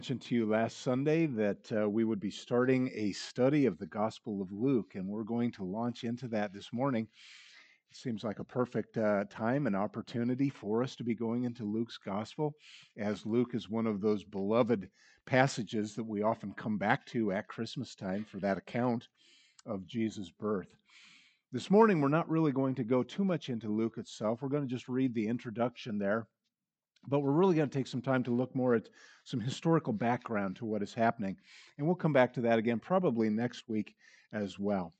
Mentioned to you last Sunday that we would be starting a study of the Gospel of Luke, and we're going to launch into that this morning. It seems like a perfect time and opportunity for us to be going into Luke's Gospel, as Luke is one of those beloved passages that we often come back to at Christmas time for that account of Jesus' birth. This morning, we're not really going to go too much into Luke itself. We're going to just read the introduction there. But we're really going to take some time to look more at some historical background to what is happening. And we'll come back to that again probably next week as well.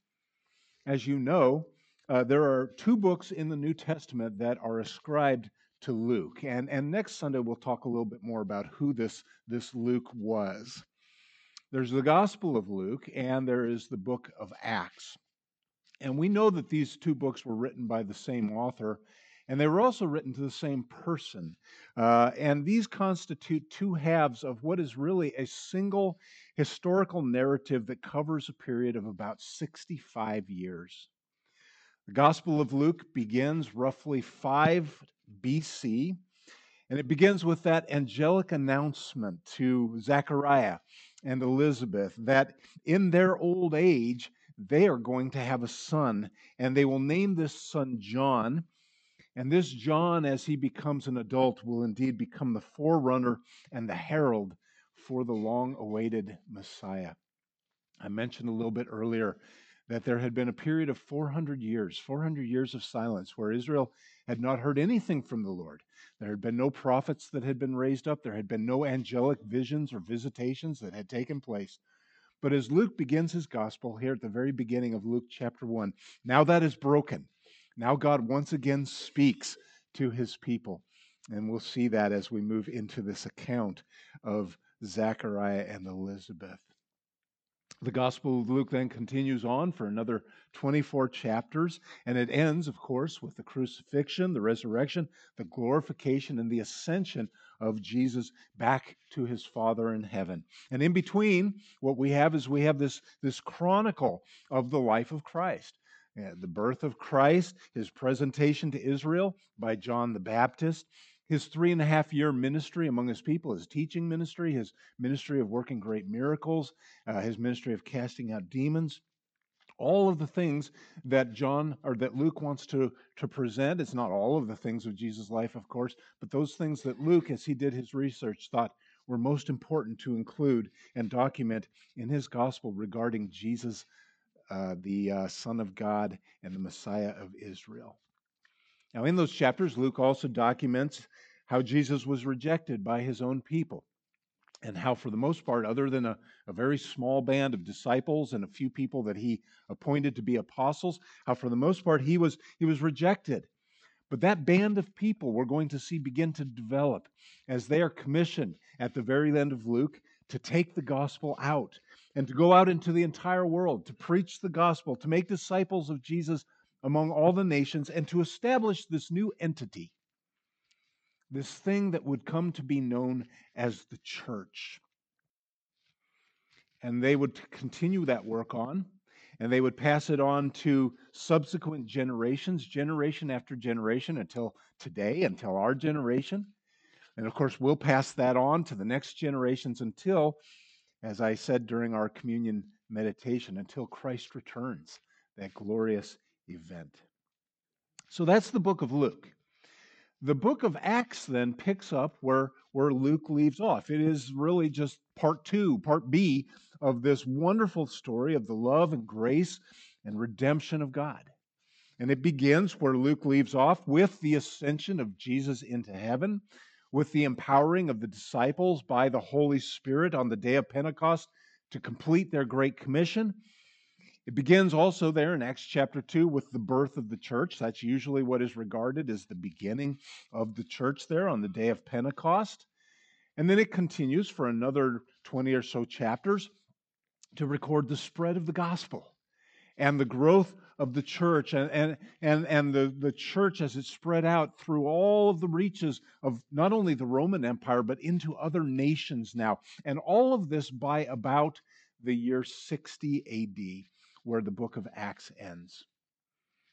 As you know, there are two books in the New Testament that are ascribed to Luke. And next Sunday, we'll talk a little bit more about who this Luke was. There's the Gospel of Luke, and there is the book of Acts. And we know that these two books were written by the same author, and they were also written to the same person. And these constitute two halves of what is really a single historical narrative that covers a period of about 65 years. The Gospel of Luke begins roughly 5 BC, and it begins with that angelic announcement to Zechariah and Elizabeth that in their old age, they are going to have a son, and they will name this son John. And this John, as he becomes an adult, will indeed become the forerunner and the herald for the long awaited Messiah. I mentioned a little bit earlier that there had been a period of 400 years of silence, where Israel had not heard anything from the Lord. There had been no prophets that had been raised up. There had been no angelic visions or visitations that had taken place. But as Luke begins his gospel here at the very beginning of Luke chapter 1, now that is broken. Now God once again speaks to his people. And we'll see that as we move into this account of Zechariah and Elizabeth. The Gospel of Luke then continues on for another 24 chapters, and it ends, of course, with the crucifixion, the resurrection, the glorification, and the ascension of Jesus back to his Father in heaven. And in between, what we have is this chronicle of the life of Christ. The birth of Christ, his presentation to Israel by John the Baptist, his 3.5-year ministry among his people, his teaching ministry, his ministry of working great miracles, his ministry of casting out demons, all of the things that Luke wants to present. It's not all of the things of Jesus' life, of course, but those things that Luke, as he did his research, thought were most important to include and document in his gospel regarding Jesus, the Son of God and the Messiah of Israel. Now, in those chapters, Luke also documents how Jesus was rejected by his own people, and how, for the most part, other than a very small band of disciples and a few people that he appointed to be apostles, how, for the most part, he was rejected. But that band of people we're going to see begin to develop as they are commissioned at the very end of Luke to take the gospel out and to go out into the entire world, to preach the gospel, to make disciples of Jesus among all the nations, and to establish this new entity, this thing that would come to be known as the church. And they would continue that work on, and they would pass it on to subsequent generations, generation after generation, until today, until our generation. And of course, we'll pass that on to the next generations until, as I said during our communion meditation, until Christ returns, that glorious event. So that's the book of Luke. The book of Acts then picks up where Luke leaves off. It is really just part B of this wonderful story of the love and grace and redemption of God. And it begins where Luke leaves off with the ascension of Jesus into heaven, with the empowering of the disciples by the Holy Spirit on the day of Pentecost to complete their Great Commission. It begins also there in Acts chapter 2 with the birth of the church. That's usually what is regarded as the beginning of the church there on the day of Pentecost. And then it continues for another 20 or so chapters to record the spread of the gospel and the growth of the church and the church as it spread out through all of the reaches of not only the Roman Empire, but into other nations now. And all of this by about the year 60 AD, where the book of Acts ends.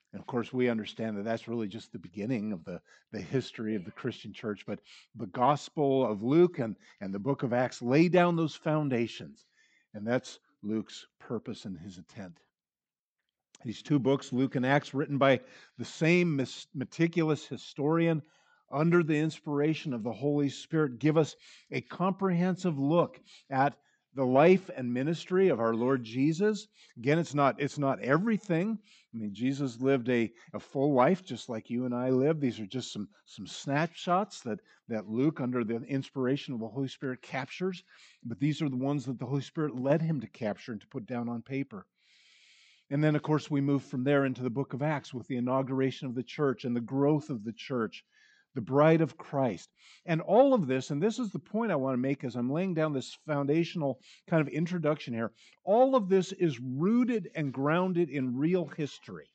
And of course, we understand that that's really just the beginning of the history of the Christian church. But the Gospel of Luke and the book of Acts lay down those foundations. And that's Luke's purpose and his intent. These two books, Luke and Acts, written by the same meticulous historian under the inspiration of the Holy Spirit, give us a comprehensive look at the life and ministry of our Lord Jesus. Again, it's not everything. I mean, Jesus lived a full life just like you and I live. These are just some snapshots that Luke, under the inspiration of the Holy Spirit, captures. But these are the ones that the Holy Spirit led him to capture and to put down on paper. And then, of course, we move from there into the book of Acts with the inauguration of the church and the growth of the church, the bride of Christ. And all of this, and this is the point I want to make as I'm laying down this foundational kind of introduction here, all of this is rooted and grounded in real history.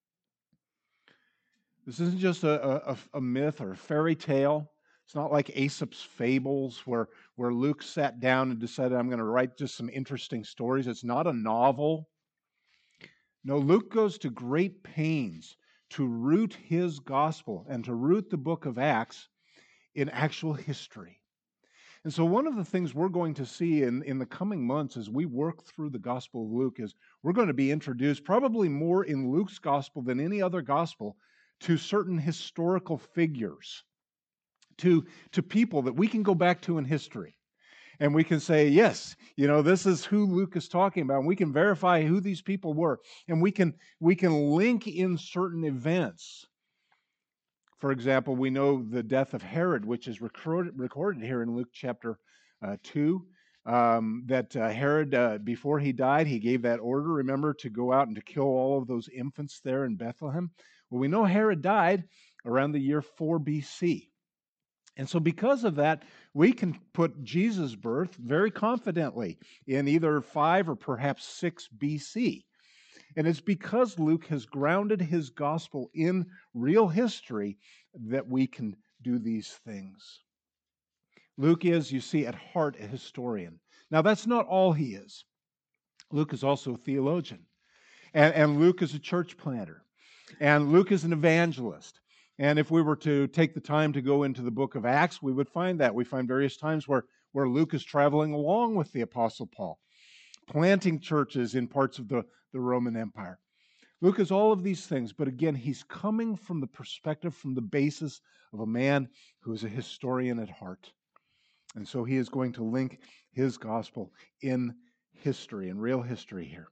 This isn't just a myth or a fairy tale. It's not like Aesop's fables where Luke sat down and decided, I'm going to write just some interesting stories. It's not a novel. No, Luke goes to great pains to root his gospel and to root the book of Acts in actual history. And so one of the things we're going to see in the coming months as we work through the Gospel of Luke is we're going to be introduced, probably more in Luke's gospel than any other gospel, to certain historical figures, to people that we can go back to in history. And we can say, yes, this is who Luke is talking about. And we can verify who these people were. And we can link in certain events. For example, we know the death of Herod, which is recorded here in Luke chapter 2, that Herod, before he died, he gave that order, remember, to go out and to kill all of those infants there in Bethlehem. Well, we know Herod died around the year 4 BC. And so because of that, we can put Jesus' birth very confidently in either 5 or perhaps 6 BC. And it's because Luke has grounded his gospel in real history that we can do these things. Luke is, you see, at heart a historian. Now, that's not all he is. Luke is also a theologian. And Luke is a church planter. And Luke is an evangelist. And if we were to take the time to go into the book of Acts, we would find that. We find various times where Luke is traveling along with the Apostle Paul, planting churches in parts of the Roman Empire. Luke is all of these things, but again, he's coming from the perspective, from the basis of a man who is a historian at heart. And so he is going to link his gospel in history, in real history here.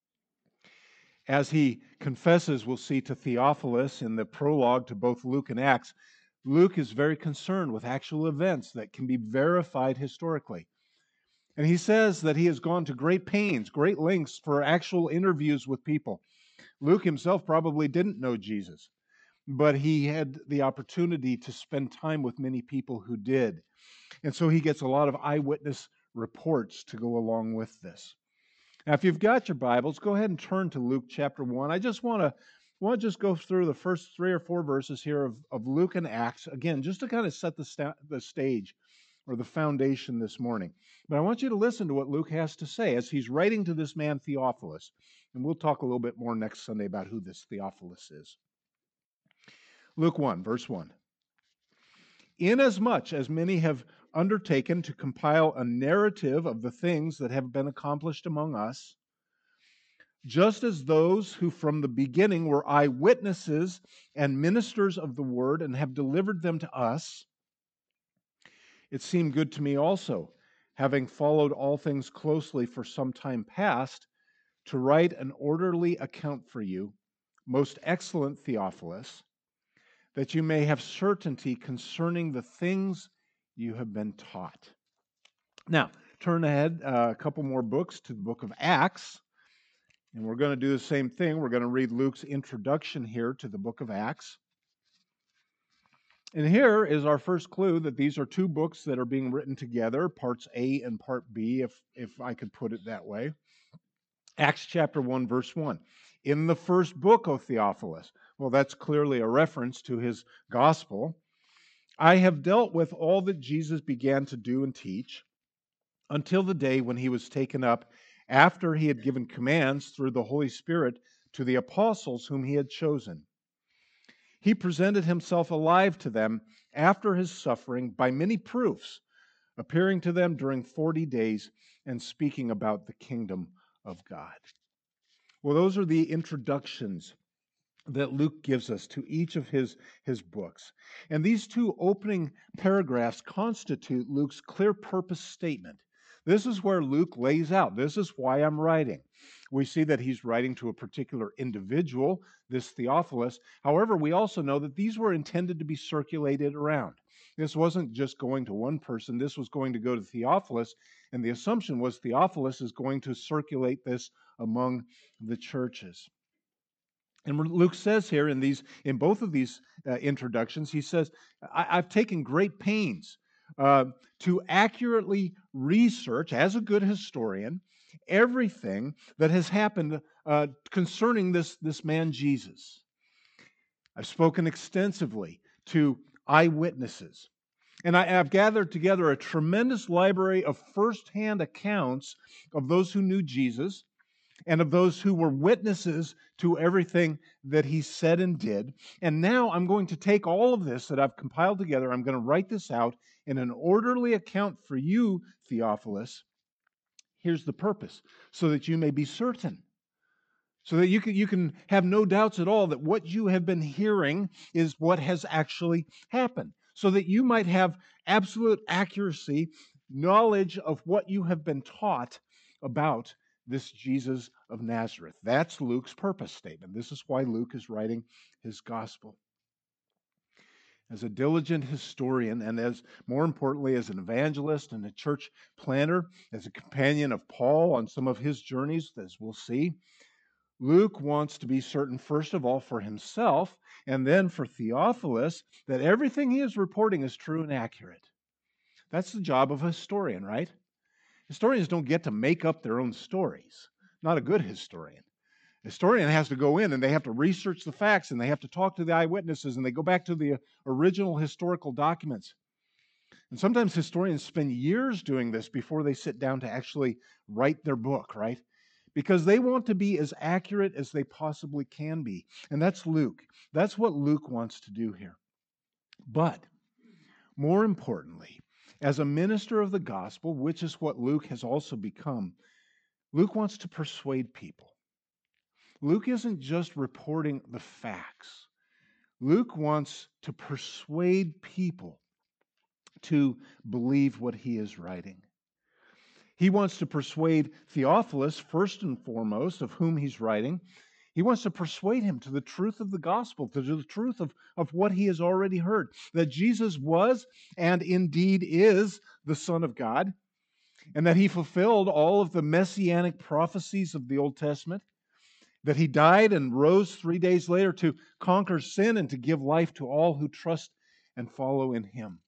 As he confesses, we'll see, to Theophilus in the prologue to both Luke and Acts, Luke is very concerned with actual events that can be verified historically. And he says that he has gone to great pains, great lengths for actual interviews with people. Luke himself probably didn't know Jesus, but he had the opportunity to spend time with many people who did. And so he gets a lot of eyewitness reports to go along with this. Now, if you've got your Bibles, go ahead and turn to Luke chapter 1. I just want to just go through the first 3 or 4 verses here of Luke and Acts, again, just to kind of set the stage or the foundation this morning. But I want you to listen to what Luke has to say as he's writing to this man Theophilus. And we'll talk a little bit more next Sunday about who this Theophilus is. Luke 1, verse 1. Inasmuch as many have undertaken to compile a narrative of the things that have been accomplished among us, just as those who from the beginning were eyewitnesses and ministers of the word and have delivered them to us, it seemed good to me also, having followed all things closely for some time past, to write an orderly account for you, most excellent Theophilus, that you may have certainty concerning the things you have been taught. Now, turn ahead a couple more books to the book of Acts, and we're going to do the same thing. We're going to read Luke's introduction here to the book of Acts. And here is our first clue that these are 2 books that are being written together, parts A and part B, if I could put it that way. Acts chapter 1, verse 1. In the first book, O Theophilus. Well, that's clearly a reference to his gospel. I have dealt with all that Jesus began to do and teach until the day when he was taken up, after he had given commands through the Holy Spirit to the apostles whom he had chosen. He presented himself alive to them after his suffering by many proofs, appearing to them during 40 days and speaking about the kingdom of God. Well, those are the introductions that Luke gives us to each of his books. And these two opening paragraphs constitute Luke's clear purpose statement. This is where Luke lays out, this is why I'm writing. We see that he's writing to a particular individual, this Theophilus. However, we also know that these were intended to be circulated around. This wasn't just going to one person, this was going to go to Theophilus, and the assumption was Theophilus is going to circulate this among the churches. And Luke says here in both of these introductions, he says, I've taken great pains to accurately research, as a good historian, everything that has happened concerning this man Jesus. I've spoken extensively to eyewitnesses. And I've gathered together a tremendous library of firsthand accounts of those who knew Jesus and of those who were witnesses to everything that he said and did. And now I'm going to take all of this that I've compiled together, I'm going to write this out in an orderly account for you, Theophilus. Here's the purpose, so that you may be certain, so that you can have no doubts at all that what you have been hearing is what has actually happened, so that you might have absolute accuracy, knowledge of what you have been taught about this Jesus of Nazareth. That's Luke's purpose statement. This is why Luke is writing his gospel. As a diligent historian, and as more importantly, as an evangelist and a church planter, as a companion of Paul on some of his journeys, as we'll see, Luke wants to be certain, first of all, for himself, and then for Theophilus, that everything he is reporting is true and accurate. That's the job of a historian, right? Historians don't get to make up their own stories. Not a good historian. A historian has to go in and they have to research the facts and they have to talk to the eyewitnesses and they go back to the original historical documents. And sometimes historians spend years doing this before they sit down to actually write their book, right? Because they want to be as accurate as they possibly can be. And that's Luke. That's what Luke wants to do here. But more importantly, as a minister of the gospel, which is what Luke has also become, Luke wants to persuade people. Luke isn't just reporting the facts. Luke wants to persuade people to believe what he is writing. He wants to persuade Theophilus, first and foremost, of whom he's writing. He wants to persuade him to the truth of the gospel, to the truth of what he has already heard, that Jesus was and indeed is the Son of God, and that he fulfilled all of the messianic prophecies of the Old Testament, that he died and rose 3 days later to conquer sin and to give life to all who trust and follow in him.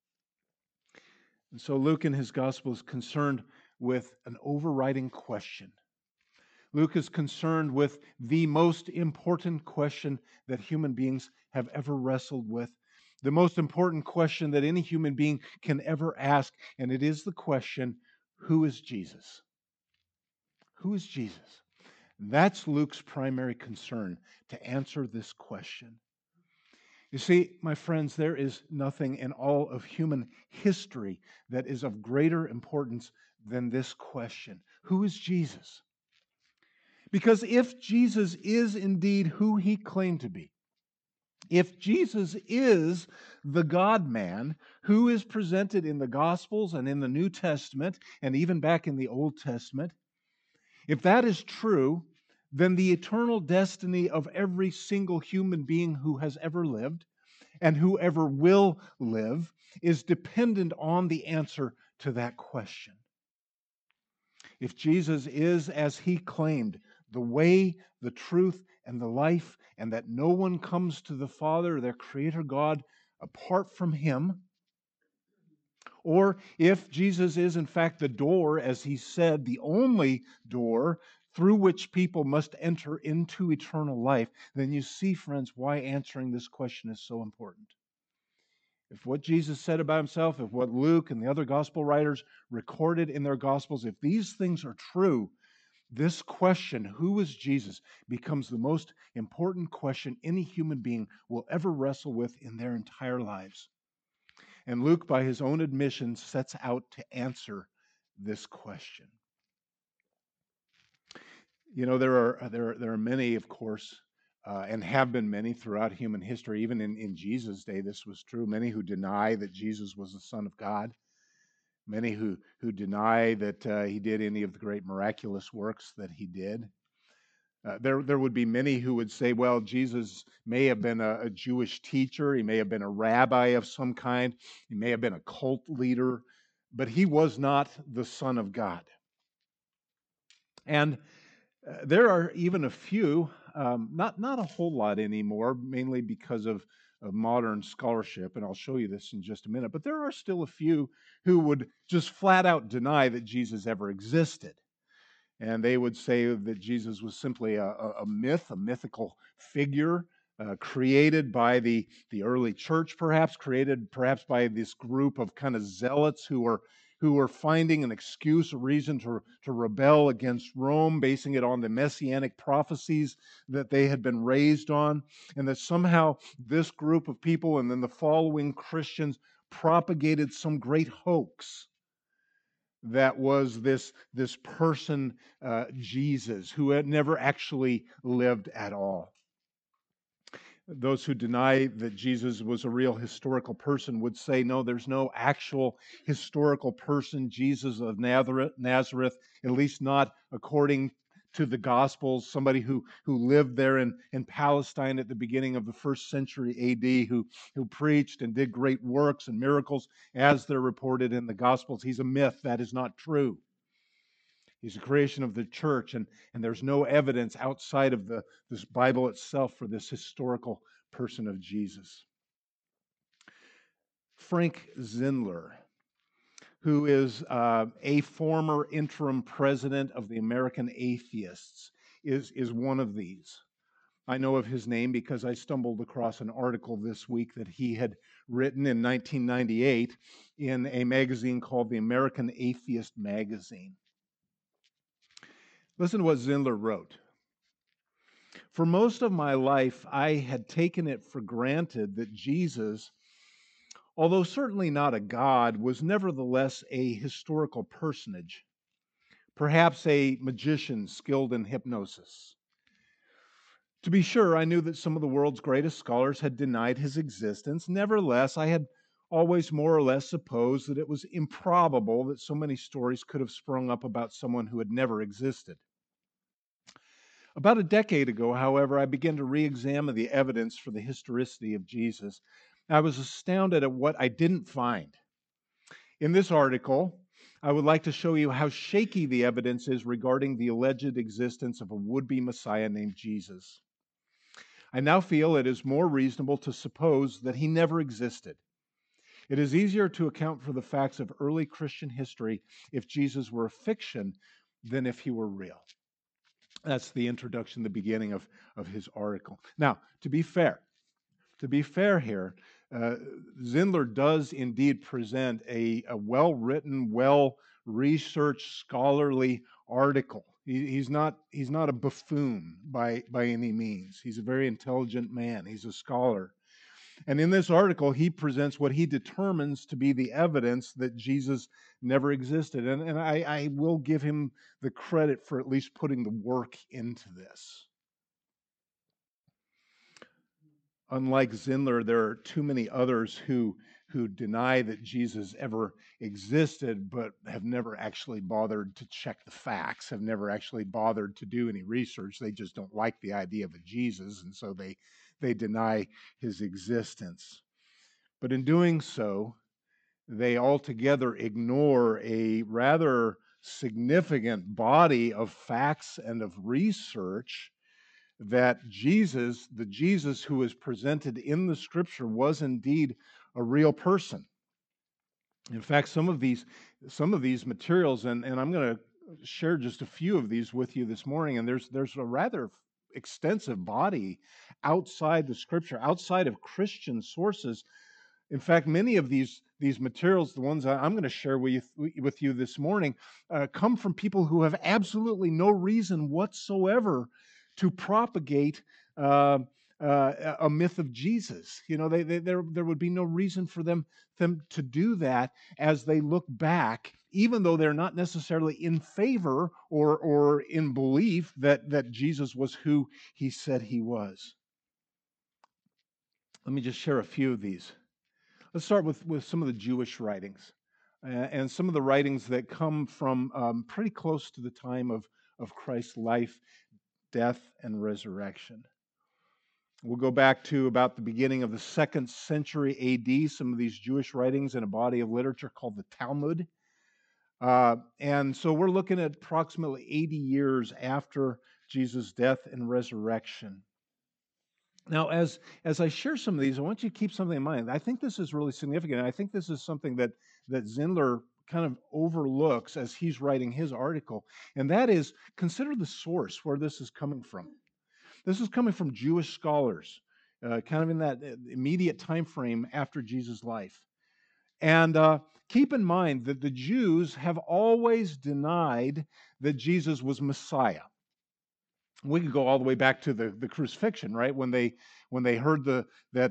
And so Luke in his gospel is concerned with an overriding question. Luke is concerned with the most important question that human beings have ever wrestled with, the most important question that any human being can ever ask, and it is the question, who is Jesus? Who is Jesus? That's Luke's primary concern, to answer this question. You see, my friends, there is nothing in all of human history that is of greater importance than this question. Who is Jesus? Because if Jesus is indeed who he claimed to be, if Jesus is the God-man who is presented in the Gospels and in the New Testament and even back in the Old Testament, if that is true, then the eternal destiny of every single human being who has ever lived and whoever will live is dependent on the answer to that question. If Jesus is, as he claimed, the way, the truth, and the life, and that no one comes to the Father, their Creator God, apart from him, or if Jesus is in fact the door, as he said, the only door through which people must enter into eternal life, then you see, friends, why answering this question is so important. If what Jesus said about himself, if what Luke and the other gospel writers recorded in their gospels, if these things are true, This question, who is Jesus, becomes the most important question any human being will ever wrestle with in their entire lives. And Luke, by his own admission, sets out to answer this question. You know, there are many, of course, and have been many throughout human history. Even in Jesus' day, this was true. Many who deny that Jesus was the Son of God. Many who deny that he did any of the great miraculous works that he did. There would be many who would say, well, Jesus may have been a Jewish teacher. He may have been a rabbi of some kind. He may have been a cult leader, but he was not the Son of God. And there are even a few, not a whole lot anymore, mainly because of modern scholarship, and I'll show you this in just a minute, but there are still a few who would just flat out deny that Jesus ever existed. And they would say that Jesus was simply a myth, a mythical figure created by the early church, perhaps created perhaps by this group of kind of zealots who were finding an excuse, a reason to rebel against Rome, basing it on the messianic prophecies that they had been raised on, and that somehow this group of people and then the following Christians propagated some great hoax that was this person, Jesus, who had never actually lived at all. Those who deny that Jesus was a real historical person would say, no, there's no actual historical person, Jesus of Nazareth, at least not according to the Gospels, somebody who lived there in Palestine at the beginning of the first century AD, who preached and did great works and miracles as they're reported in the Gospels. He's a myth. That is not true. He's a creation of the church, and there's no evidence outside of this Bible itself for this historical person of Jesus. Frank Zindler, who is a former interim president of the American Atheists, is one of these. I know of his name because I stumbled across an article this week that he had written in 1998 in a magazine called the American Atheist Magazine. Listen to what Zindler wrote. For most of my life, I had taken it for granted that Jesus, although certainly not a god, was nevertheless a historical personage, perhaps a magician skilled in hypnosis. To be sure, I knew that some of the world's greatest scholars had denied his existence. Nevertheless, I had always more or less supposed that it was improbable that so many stories could have sprung up about someone who had never existed. About a decade ago, however, I began to re-examine the evidence for the historicity of Jesus. I was astounded at what I didn't find. In this article, I would like to show you how shaky the evidence is regarding the alleged existence of a would-be Messiah named Jesus. I now feel it is more reasonable to suppose that he never existed. It is easier to account for the facts of early Christian history if Jesus were a fiction than if he were real. That's the introduction, the beginning of his article. Now, to be fair here, Zindler does indeed present a well-written, well-researched, scholarly article. He's not a buffoon by any means. He's a very intelligent man. He's a scholar. And in this article, he presents what he determines to be the evidence that Jesus never existed. And I will give him the credit for at least putting the work into this. Unlike Zindler, there are too many others who deny that Jesus ever existed, but have never actually bothered to check the facts, have never actually bothered to do any research. They just don't like the idea of a Jesus, and so they deny his existence. But in doing so, they altogether ignore a rather significant body of facts and of research that Jesus, the Jesus who is presented in the scripture, was indeed a real person. In fact, some of these materials, and I'm going to share just a few of these with you this morning, and there's a rather extensive body outside the scripture, outside of Christian sources, In fact, many of these materials, the ones I'm going to share with you this morning, come from people who have absolutely no reason whatsoever to propagate uh, a myth of Jesus. You know, there would be no reason for them to do that as they look back, even though they're not necessarily in favor or in belief that Jesus was who he said he was. Let me just share a few of these. Let's start with some of the Jewish writings and some of the writings that come from pretty close to the time of Christ's life, death, and resurrection. We'll go back to about the beginning of the 2nd century AD, some of these Jewish writings in a body of literature called the Talmud. And so we're looking at approximately 80 years after Jesus' death and resurrection. Now, as I share some of these, I want you to keep something in mind. I think this is really significant. I think this is something that Zindler kind of overlooks as he's writing his article, and that is consider the source where this is coming from. This is coming from Jewish scholars, kind of in that immediate time frame after Jesus' life. And keep in mind that the Jews have always denied that Jesus was Messiah. We could go all the way back to the crucifixion, right? When they heard that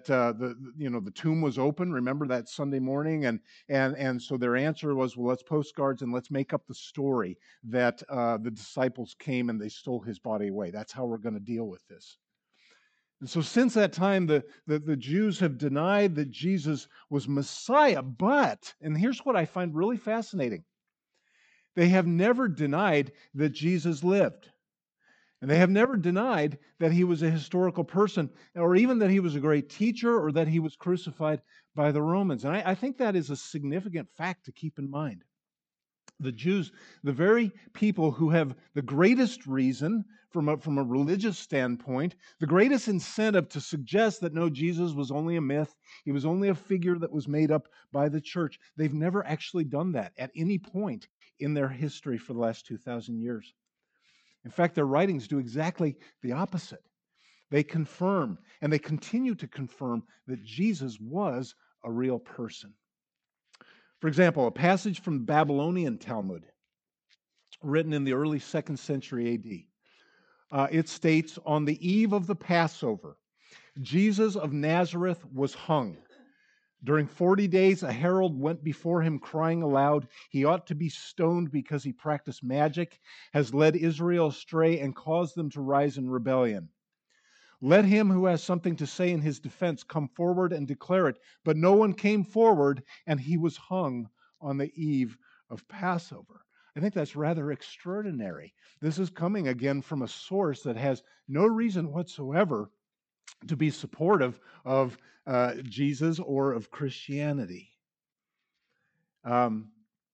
the tomb was open. Remember that Sunday morning, and so their answer was, well, let's post guards and let's make up the story that the disciples came and they stole his body away. That's how we're going to deal with this. And so since that time, the Jews have denied that Jesus was Messiah. But, and here's what I find really fascinating, they have never denied that Jesus lived. And they have never denied that he was a historical person, or even that he was a great teacher, or that he was crucified by the Romans. And I think that is a significant fact to keep in mind. The Jews, the very people who have the greatest reason from a religious standpoint, the greatest incentive to suggest that no, Jesus was only a myth, he was only a figure that was made up by the church, they've never actually done that at any point in their history for the last 2,000 years. In fact, their writings do exactly the opposite. They confirm, and they continue to confirm, that Jesus was a real person. For example, a passage from the Babylonian Talmud, written in the early 2nd century AD. It states, on the eve of the Passover, Jesus of Nazareth was hung. During 40 days, a herald went before him crying aloud, he ought to be stoned because he practiced magic, has led Israel astray, and caused them to rise in rebellion. Let him who has something to say in his defense come forward and declare it. But no one came forward, and he was hung on the eve of Passover. I think that's rather extraordinary. This is coming again from a source that has no reason whatsoever to be supportive of Jesus or of Christianity. And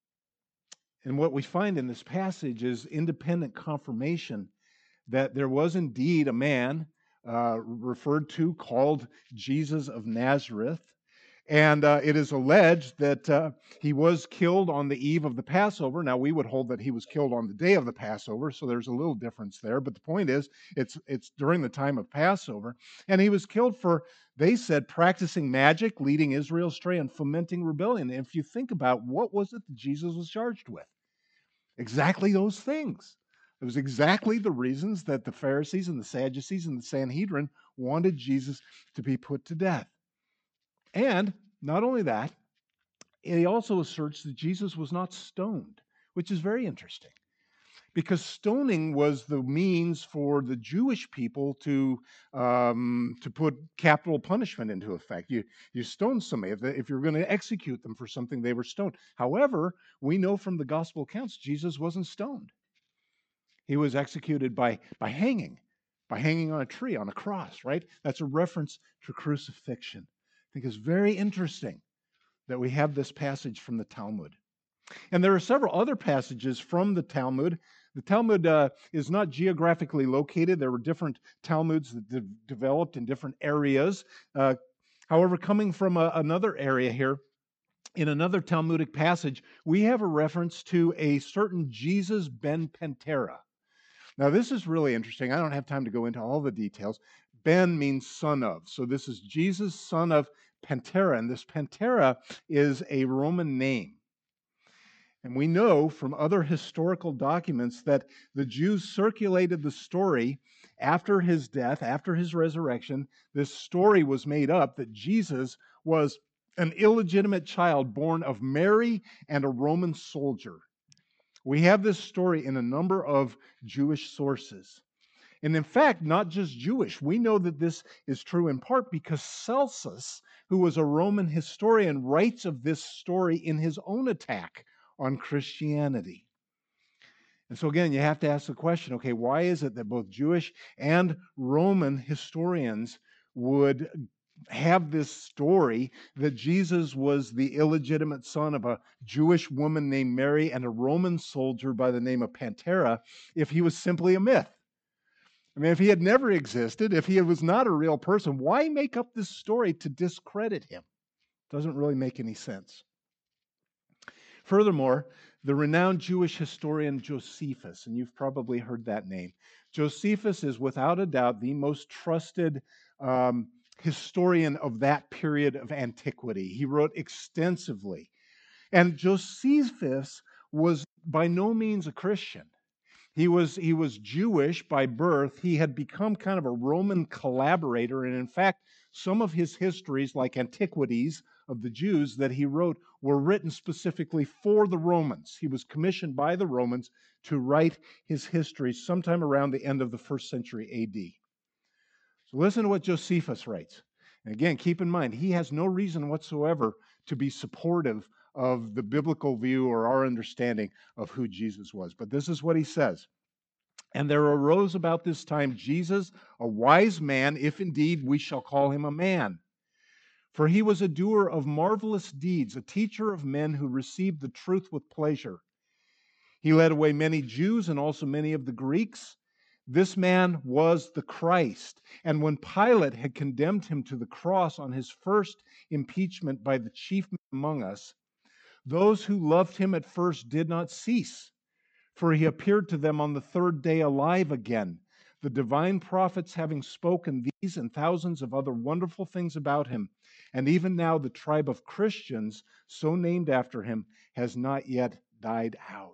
what we find in this passage is independent confirmation that there was indeed a man referred to called Jesus of Nazareth. And it is alleged that he was killed on the eve of the Passover. Now, we would hold that he was killed on the day of the Passover, so there's a little difference there. But the point is, it's during the time of Passover. And he was killed for, they said, practicing magic, leading Israel astray, and fomenting rebellion. And if you think about what was it that Jesus was charged with? Exactly those things. It was exactly the reasons that the Pharisees and the Sadducees and the Sanhedrin wanted Jesus to be put to death. And not only that, he also asserts that Jesus was not stoned, which is very interesting, because stoning was the means for the Jewish people to put capital punishment into effect. You stone somebody. If you're going to execute them for something, they were stoned. However, we know from the gospel accounts Jesus wasn't stoned. He was executed by hanging on a tree, on a cross, right? That's a reference to crucifixion. I think it's very interesting that we have this passage from the Talmud. And there are several other passages from the Talmud. The Talmud is not geographically located. There were different Talmuds that developed in different areas. However, coming from another area here, in another Talmudic passage, we have a reference to a certain Jesus ben Pentera. Now, this is really interesting. I don't have time to go into all the details. Ben means son of. So this is Jesus, son of Pantera. And this Pantera is a Roman name. And we know from other historical documents that the Jews circulated the story after his death, after his resurrection. This story was made up that Jesus was an illegitimate child born of Mary and a Roman soldier. We have this story in a number of Jewish sources. And in fact, not just Jewish. We know that this is true in part because Celsus, who was a Roman historian, writes of this story in his own attack on Christianity. And so again, you have to ask the question, okay, why is it that both Jewish and Roman historians would have this story that Jesus was the illegitimate son of a Jewish woman named Mary and a Roman soldier by the name of Pantera if he was simply a myth? I mean, if he had never existed, if he was not a real person, why make up this story to discredit him? Doesn't really make any sense. Furthermore, the renowned Jewish historian Josephus, and you've probably heard that name. Josephus is without a doubt the most trusted historian of that period of antiquity. He wrote extensively. And Josephus was by no means a Christian. He was Jewish by birth. He had become kind of a Roman collaborator. And in fact, some of his histories, like Antiquities of the Jews that he wrote, were written specifically for the Romans. He was commissioned by the Romans to write his histories sometime around the end of the first century AD. So listen to what Josephus writes. And again, keep in mind, he has no reason whatsoever to be supportive of the biblical view or our understanding of who Jesus was. But this is what he says. And there arose about this time Jesus, a wise man, if indeed we shall call him a man. For he was a doer of marvelous deeds, a teacher of men who received the truth with pleasure. He led away many Jews and also many of the Greeks. This man was the Christ. And when Pilate had condemned him to the cross on his first impeachment by the chief men among us, those who loved him at first did not cease, for he appeared to them on the third day alive again, the divine prophets having spoken these and thousands of other wonderful things about him. And even now the tribe of Christians, so named after him, has not yet died out.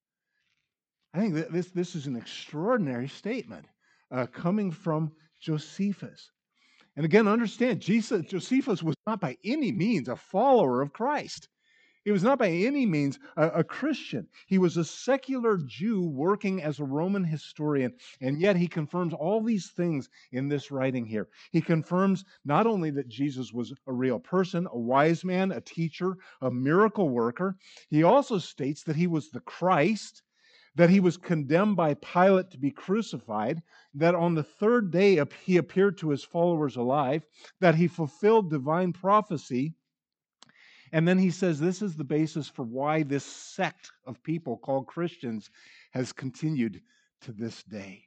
I think that this is an extraordinary statement coming from Josephus. And again, understand, Josephus was not by any means a follower of Christ. He was not by any means a Christian. He was a secular Jew working as a Roman historian, and yet he confirms all these things in this writing here. He confirms not only that Jesus was a real person, a wise man, a teacher, a miracle worker, he also states that he was the Christ, that he was condemned by Pilate to be crucified, that on the third day he appeared to his followers alive, that he fulfilled divine prophecy. And then he says this is the basis for why this sect of people called Christians has continued to this day.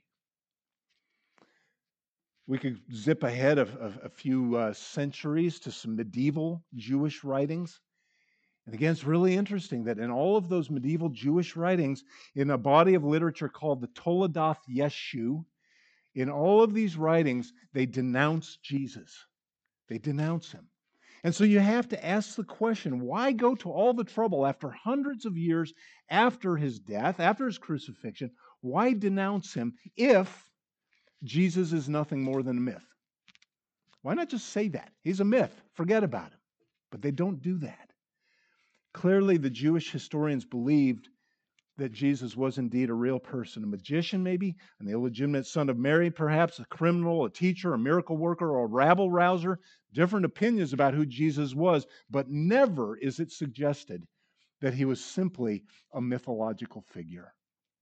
We could zip ahead of a few centuries to some medieval Jewish writings. And again, it's really interesting that in all of those medieval Jewish writings, in a body of literature called the Toledoth Yeshu, in all of these writings, they denounce Jesus. They denounce him. And so you have to ask the question, why go to all the trouble after hundreds of years after his death, after his crucifixion, why denounce him if Jesus is nothing more than a myth? Why not just say that? He's a myth. Forget about him. But they don't do that. Clearly, the Jewish historians believed that Jesus was indeed a real person, a magician maybe, an illegitimate son of Mary perhaps, a criminal, a teacher, a miracle worker, or a rabble-rouser. Different opinions about who Jesus was, but never is it suggested that he was simply a mythological figure.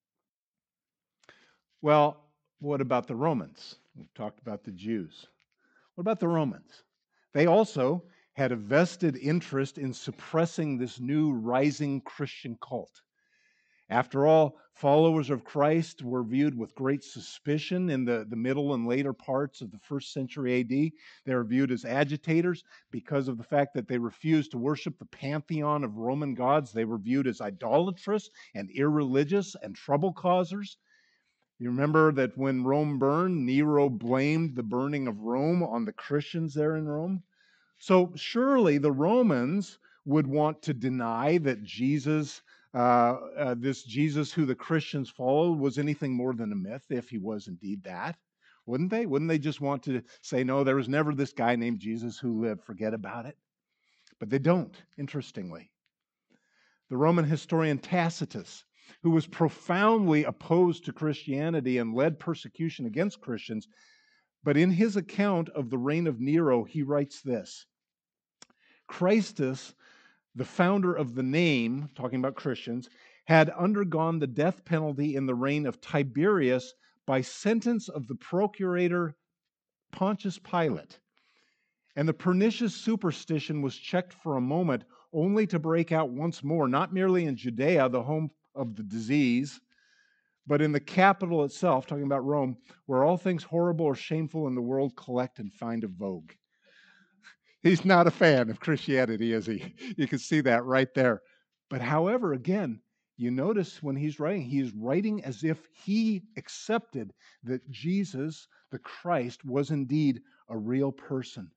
Well, what about the Romans? We've talked about the Jews. What about the Romans? They also had a vested interest in suppressing this new rising Christian cult. After all, followers of Christ were viewed with great suspicion in the middle and later parts of the first century AD. They were viewed as agitators because of the fact that they refused to worship the pantheon of Roman gods. They were viewed as idolatrous and irreligious and trouble causers. You remember that when Rome burned, Nero blamed the burning of Rome on the Christians there in Rome. So surely the Romans would want to deny that Jesus, this Jesus who the Christians followed, was anything more than a myth, if he was indeed that. Wouldn't they? Wouldn't they just want to say, no, there was never this guy named Jesus who lived, forget about it? But they don't, interestingly. The Roman historian Tacitus, who was profoundly opposed to Christianity and led persecution against Christians, but in his account of the reign of Nero, he writes this: Christus, the founder of the name, talking about Christians, had undergone the death penalty in the reign of Tiberius by sentence of the procurator Pontius Pilate. And the pernicious superstition was checked for a moment, only to break out once more, not merely in Judea, the home of the disease, but in the capital itself, talking about Rome, where all things horrible or shameful in the world collect and find a vogue. He's not a fan of Christianity, is he? You can see that right there. But however, again, you notice when he's writing as if he accepted that Jesus, the Christ, was indeed a real person.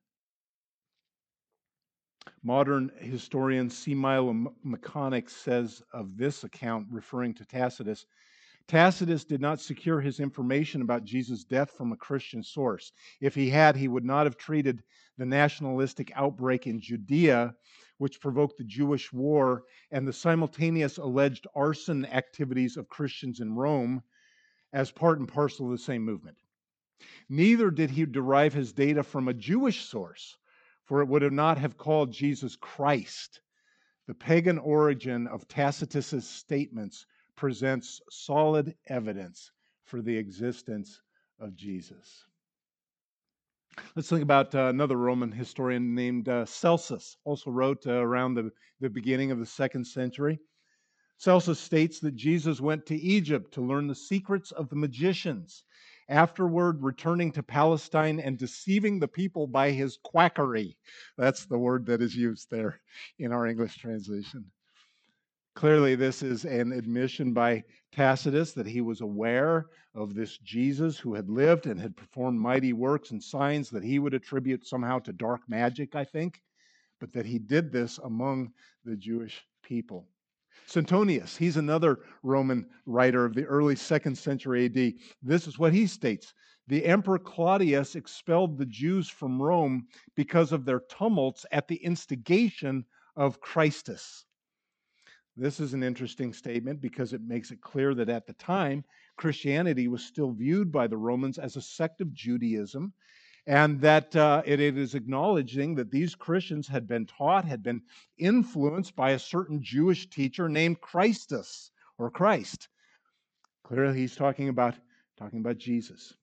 Modern historian C. Milo Mechanic says of this account, referring to Tacitus, Tacitus did not secure his information about Jesus' death from a Christian source. If he had, he would not have treated the nationalistic outbreak in Judea, which provoked the Jewish war, and the simultaneous alleged arson activities of Christians in Rome as part and parcel of the same movement. Neither did he derive his data from a Jewish source, for it would not have called Jesus Christ. The pagan origin of Tacitus's statements presents solid evidence for the existence of Jesus. Let's think about another Roman historian named Celsus, also wrote around the beginning of the 2nd century. Celsus states that Jesus went to Egypt to learn the secrets of the magicians, afterward returning to Palestine and deceiving the people by his quackery. That's the word that is used there in our English translation. Clearly, this is an admission by Tacitus that he was aware of this Jesus who had lived and had performed mighty works and signs that he would attribute somehow to dark magic, I think, but that he did this among the Jewish people. Suetonius, he's another Roman writer of the early 2nd century AD. This is what he states: the Emperor Claudius expelled the Jews from Rome because of their tumults at the instigation of Christus. This is an interesting statement because it makes it clear that at the time, Christianity was still viewed by the Romans as a sect of Judaism, and that it is acknowledging that these Christians had been taught, had been influenced by a certain Jewish teacher named Christus, or Christ. Clearly, he's talking about Jesus.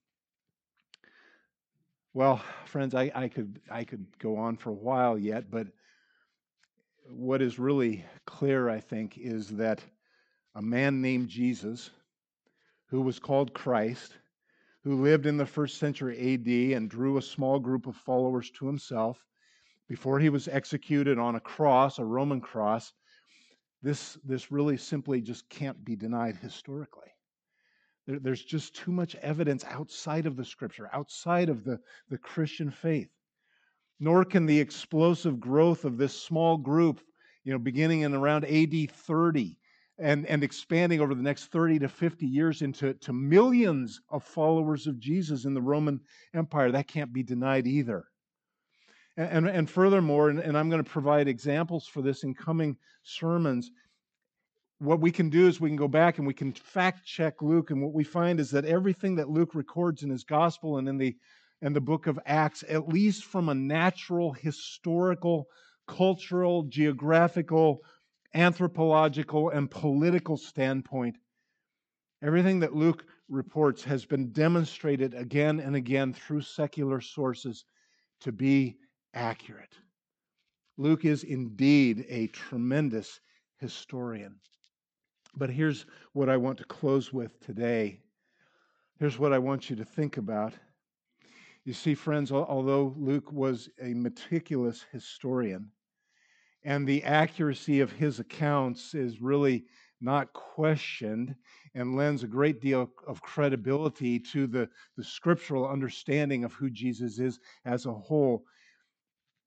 Well, friends, I could go on for a while yet, but what is really clear, I think, is that a man named Jesus, who was called Christ, who lived in the 1st century AD and drew a small group of followers to himself before he was executed on a cross, a Roman cross, this really simply just can't be denied historically. There's just too much evidence outside of the Scripture, outside of the Christian faith. Nor can the explosive growth of this small group, beginning in around AD 30 and expanding over the next 30 to 50 years into millions of followers of Jesus in the Roman Empire, that can't be denied either. And furthermore, and I'm going to provide examples for this in coming sermons, what we can do is we can go back and we can fact check Luke, and what we find is that everything that Luke records in his gospel and in the book of Acts, at least from a natural, historical, cultural, geographical, anthropological, and political standpoint, everything that Luke reports has been demonstrated again and again through secular sources to be accurate. Luke is indeed a tremendous historian. But here's what I want to close with today. Here's what I want you to think about. You see, friends, although Luke was a meticulous historian, and the accuracy of his accounts is really not questioned and lends a great deal of credibility to the scriptural understanding of who Jesus is as a whole,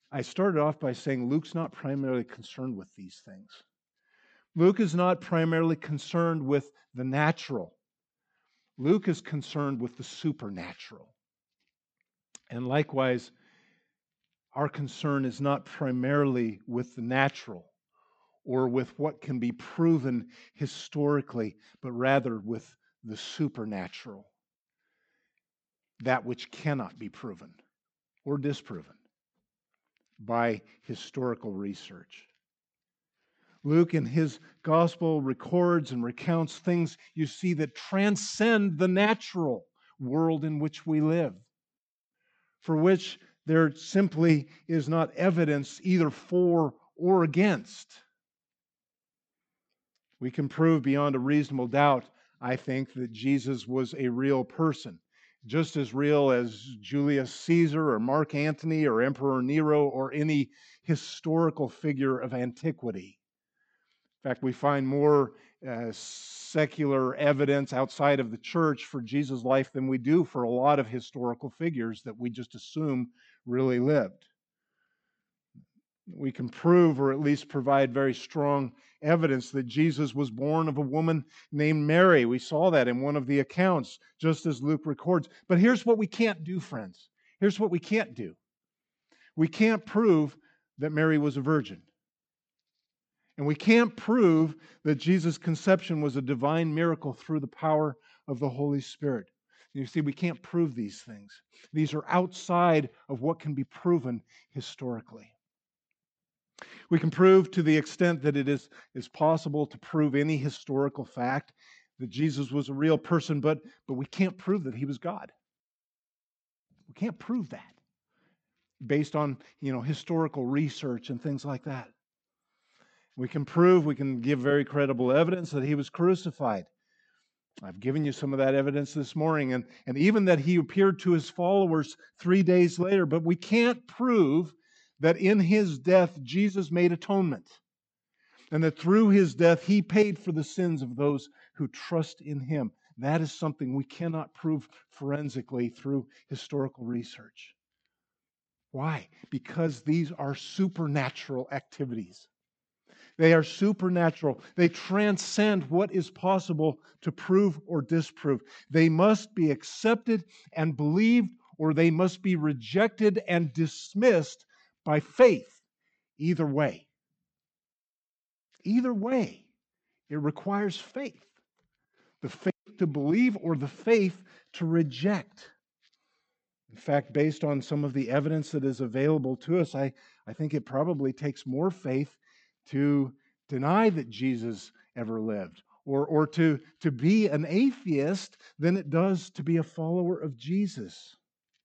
I started off by saying Luke's not primarily concerned with these things. Luke is not primarily concerned with the natural. Luke is concerned with the supernatural. And likewise, our concern is not primarily with the natural or with what can be proven historically, but rather with the supernatural, that which cannot be proven or disproven by historical research. Luke in his gospel records and recounts things you see that transcend the natural world in which we live, for which there simply is not evidence either for or against. We can prove beyond a reasonable doubt, I think, that Jesus was a real person, just as real as Julius Caesar or Mark Antony or Emperor Nero or any historical figure of antiquity. In fact, we find more secular evidence outside of the church for Jesus' life than we do for a lot of historical figures that we just assume really lived. We can prove or at least provide very strong evidence that Jesus was born of a woman named Mary. We saw that in one of the accounts, just as Luke records. But here's what we can't do, friends. Here's what we can't do. We can't prove that Mary was a virgin. And we can't prove that Jesus' conception was a divine miracle through the power of the Holy Spirit. You see, we can't prove these things. These are outside of what can be proven historically. We can prove to the extent that it is possible to prove any historical fact that Jesus was a real person, but we can't prove that he was God. We can't prove that based on, historical research and things like that. We can give very credible evidence that he was crucified. I've given you some of that evidence this morning, and even that he appeared to his followers 3 days later, but we can't prove that in his death Jesus made atonement, and that through his death he paid for the sins of those who trust in him. That is something we cannot prove forensically through historical research. Why? Because these are supernatural activities. They are supernatural. They transcend what is possible to prove or disprove. They must be accepted and believed, or they must be rejected and dismissed by faith. Either way. Either way, it requires faith. The faith to believe or the faith to reject. In fact, based on some of the evidence that is available to us, I think it probably takes more faith to deny that Jesus ever lived or to be an atheist than it does to be a follower of Jesus.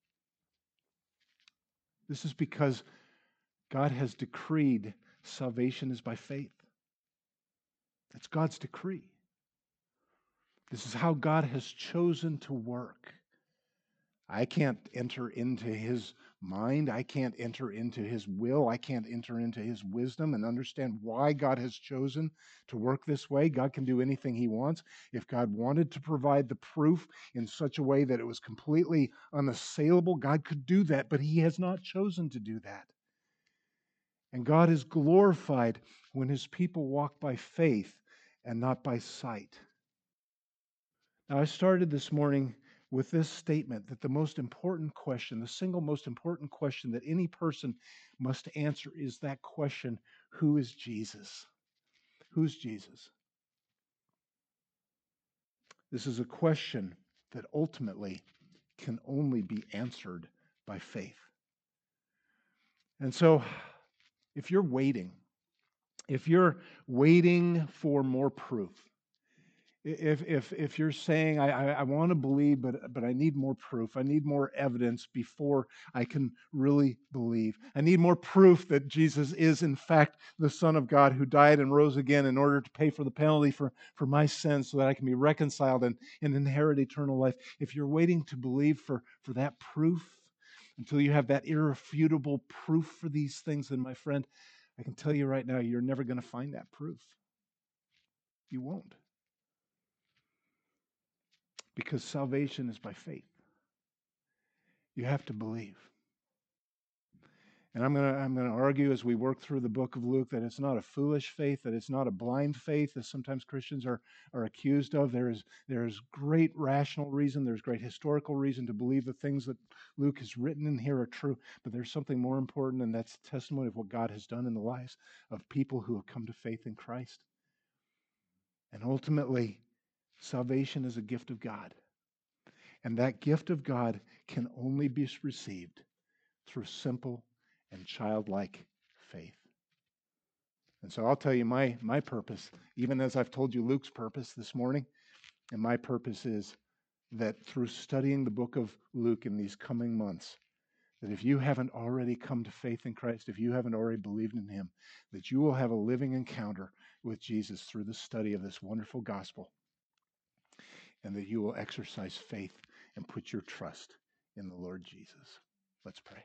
This is because God has decreed salvation is by faith. That's God's decree. This is how God has chosen to work. I can't enter into his mind. I can't enter into his will. I can't enter into his wisdom and understand why God has chosen to work this way. God can do anything he wants. If God wanted to provide the proof in such a way that it was completely unassailable, God could do that, but he has not chosen to do that. And God is glorified when his people walk by faith and not by sight. Now, I started this morning with this statement that the most important question, the single most important question that any person must answer is that question, who is Jesus? Who's Jesus? This is a question that ultimately can only be answered by faith. And so, if you're waiting for more proof, if you're saying, I want to believe, but I need more proof, I need more evidence before I can really believe. I need more proof that Jesus is in fact the Son of God who died and rose again in order to pay for the penalty for my sins so that I can be reconciled and inherit eternal life. If you're waiting to believe for that proof, until you have that irrefutable proof for these things, then my friend, I can tell you right now, you're never going to find that proof. You won't. Because salvation is by faith. You have to believe. And I'm gonna argue as we work through the book of Luke that it's not a foolish faith, that it's not a blind faith, as sometimes Christians are accused of. There is great rational reason, there's great historical reason to believe the things that Luke has written in here are true. But there's something more important, and that's the testimony of what God has done in the lives of people who have come to faith in Christ. And ultimately, salvation is a gift of God. And that gift of God can only be received through simple and childlike faith. And so I'll tell you my purpose, even as I've told you Luke's purpose this morning, and my purpose is that through studying the book of Luke in these coming months, that if you haven't already come to faith in Christ, if you haven't already believed in him, that you will have a living encounter with Jesus through the study of this wonderful gospel, and that you will exercise faith and put your trust in the Lord Jesus. Let's pray.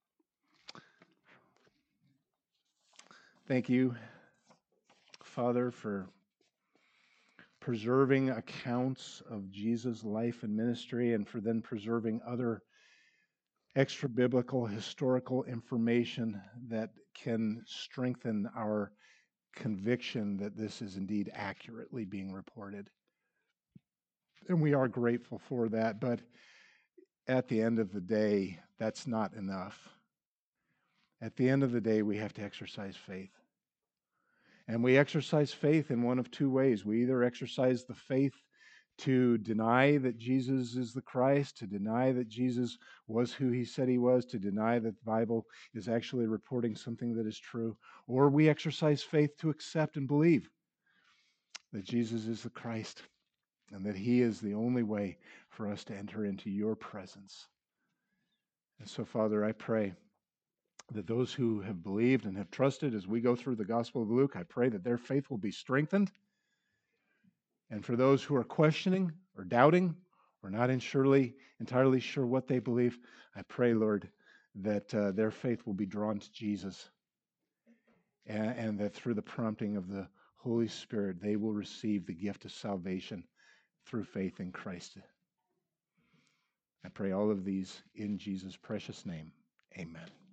Thank you, Father, for preserving accounts of Jesus' life and ministry, and for then preserving other extra biblical historical information that can strengthen our conviction that this is indeed accurately being reported. And we are grateful for that, but at the end of the day, that's not enough. At the end of the day, we have to exercise faith. And we exercise faith in one of two ways. We either exercise the faith to deny that Jesus is the Christ, to deny that Jesus was who he said he was, to deny that the Bible is actually reporting something that is true, or we exercise faith to accept and believe that Jesus is the Christ and that he is the only way for us to enter into your presence. And so, Father, I pray that those who have believed and have trusted as we go through the Gospel of Luke, I pray that their faith will be strengthened. And for those who are questioning or doubting or not entirely sure what they believe, I pray, Lord, that their faith will be drawn to Jesus, and that through the prompting of the Holy Spirit, they will receive the gift of salvation through faith in Christ. I pray all of these in Jesus' precious name. Amen.